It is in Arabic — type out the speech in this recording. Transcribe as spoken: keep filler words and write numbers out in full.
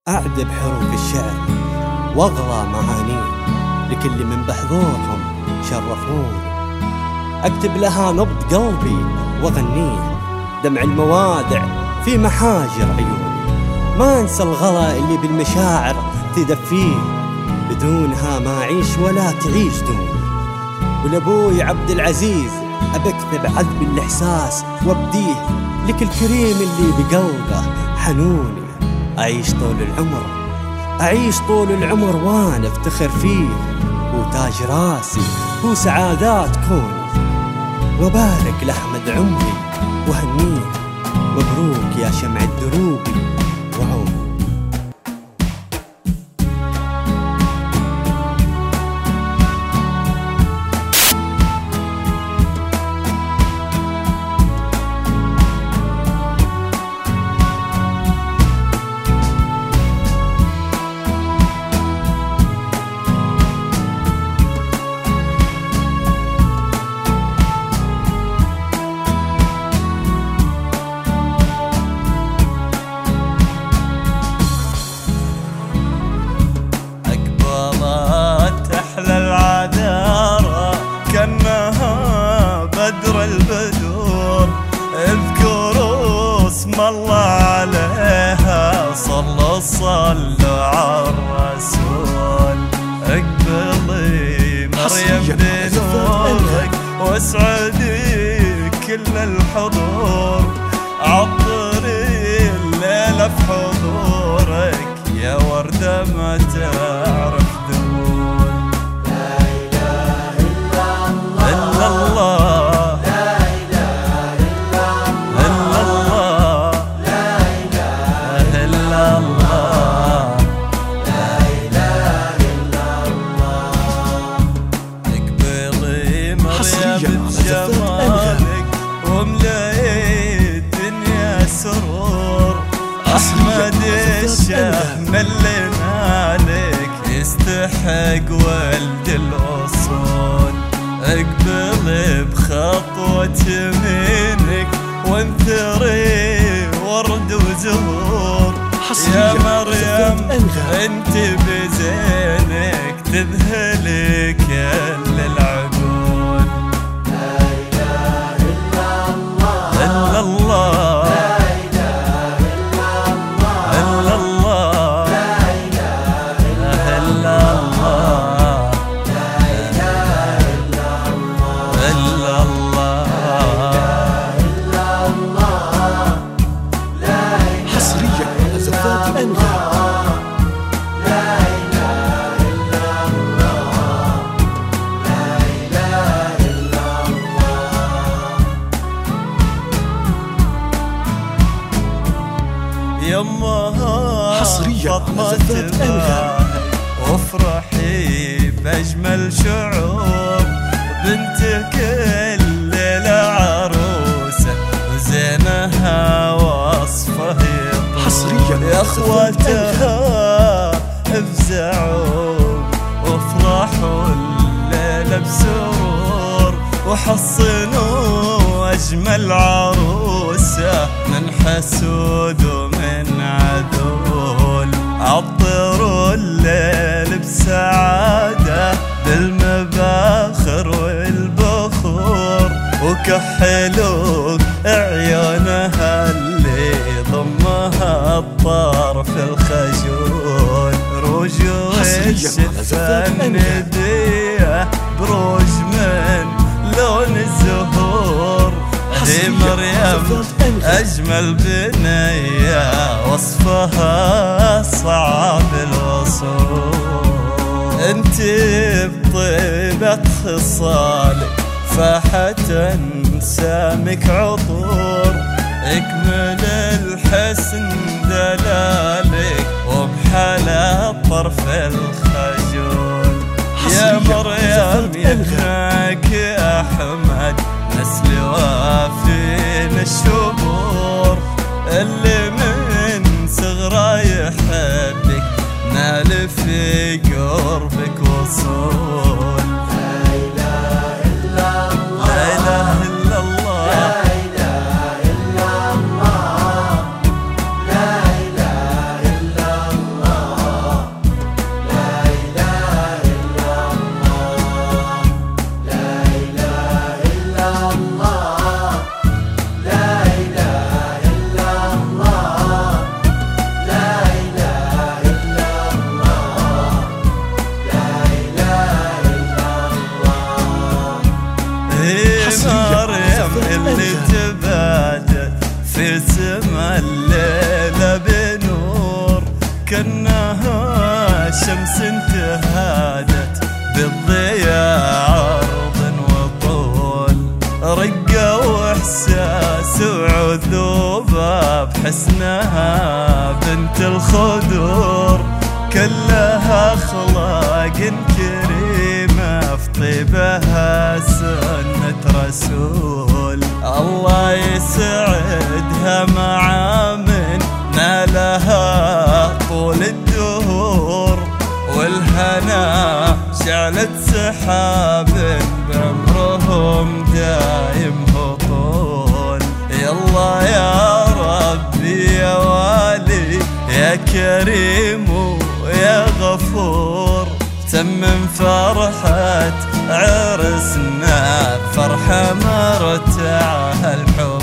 أعذب حروف الشعر وأغلى معانيه لكل من بحضورهم شرفوني. أكتب لها نبض قلبي وأغنيه، دمع الموادع في محاجر عيوني. ما أنسى الغلا اللي بالمشاعر تدفيه، بدونها ما أعيش ولا تعيش دوني. ولأبوي عبد العزيز أبكتب عذب الإحساس وابديه لكل كريم اللي بقلبه حنوني. أعيش طول العمر أعيش طول العمر وأنا افتخر فيه، هو تاج راسي هو سعادات كوني. وبارك لأحمد عمري وهنيه، مبروك يا شمع الدروب وعمري. كأنها بدر البدور، اذكروا اسم الله عليها، صلوا صلوا على الرسول. اقبلي مريم بنورك واسعدي كل الحضور، عطري الليلة في حضورك يا وردة ما تعرف دور. جمالك وملأ الدنيا سرور، أحمد الشهم اللي مالك يستحق ولد الأصول. اقبل بخطوة يمينك وانثري ورد وزهور، يا مريم انت بزينك تذهلي كل العقول. يمها فاطمة تباهي وافرحي بأجمل شعور، بنتك الليلة عروسة وزينها وصفه يطول. يا اخواتها افزعوا وافرحوا الليلة بسرور، وحصنوا أجمل عروسة من حسود ومن عدول. عطروا الليل بسعادة بالمباخر والبخور، وكحلوا عيونها اللي ضمها الطرف الخجول. رجوع الشفة الندية بروج من لون الزهور، هي مريم أجمل بنية وصفها صعب الوصول. انت بطيبة خصالك فاحة سامك عطور، اكمل الحسن دلالك وبحلا طرف الخجول. يا مريم يهناك يا أحمد نسل وافين الشبور، اللي من صغره يحبك نال في قربك وصول. لا إله إلا الله لا إله إلا الله لا إله إلا الله لا إله إلا الله كأنها شمس تهادت بالضياء عرض وطول، رقة واحساس وعذوبة بحسنها بنت الخدور، كلها اخلاق كريمة في طيبها سنة رسول. الله يسعدها مع من نالها طول الدهور، والهنا شعلت سحاب بعمرهم دايم هطول. يلا يا ربي يا والي يا كريم ويا غفور، تمم فرحة عرسنا فرحة مرتعها الحور.